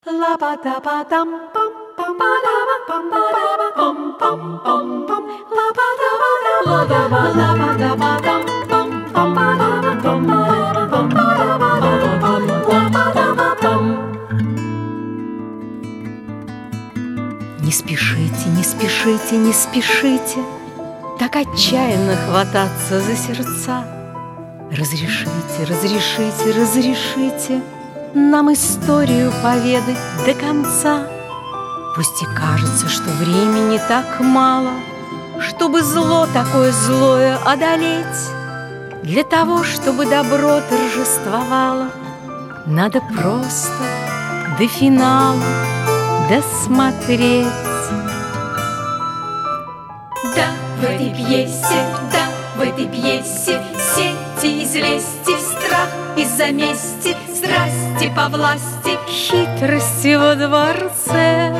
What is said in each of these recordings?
Не спешите, не спешите, не спешите так отчаянно хвататься за сердца. Разрешите, разрешите, разрешите нам историю поведать до конца. Пусть и кажется, что времени так мало, чтобы зло такое злое одолеть. Для того, чтобы добро торжествовало, надо просто до финала досмотреть. Да, в этой пьесе, да, в этой пьесе сети из лести, страх из-за мести, страсти по власти, хитрости во дворце.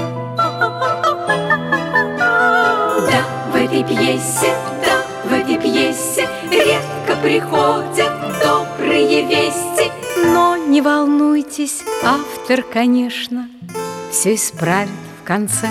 Да, в этой пьесе, да, в этой пьесе редко приходят добрые вести. Но не волнуйтесь, автор, конечно, все исправит в конце.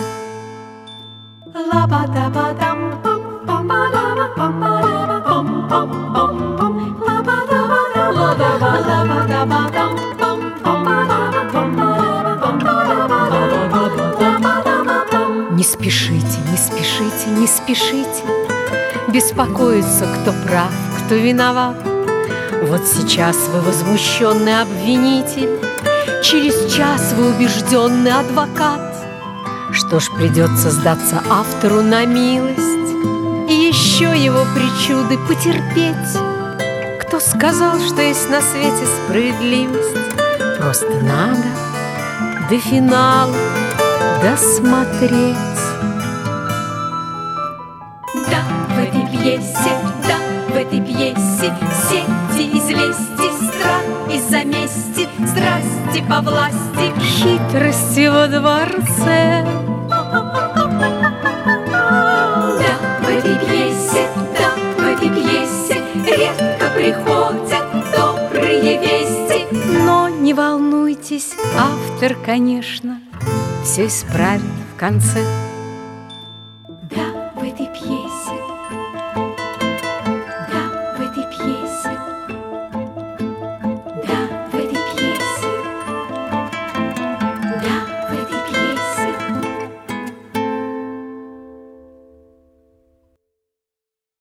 Не спешите, не спешите, не спешите беспокоиться, кто прав, кто виноват. Вот сейчас вы возмущенный обвинитель, через час вы убежденный адвокат. Что ж, придется сдаться автору на милость и еще его причуды потерпеть. Кто сказал, что есть на свете справедливость? Просто надо до финала досмотреть. Да, в этой пьесе, да, в этой пьесе сети из лести, страх из-за мести, страсти по власти, хитрости во дворце. Да, в этой пьесе, да, в этой пьесе редко приходят добрые вести. Но не волнуйтесь, автор, конечно, все исправит в конце.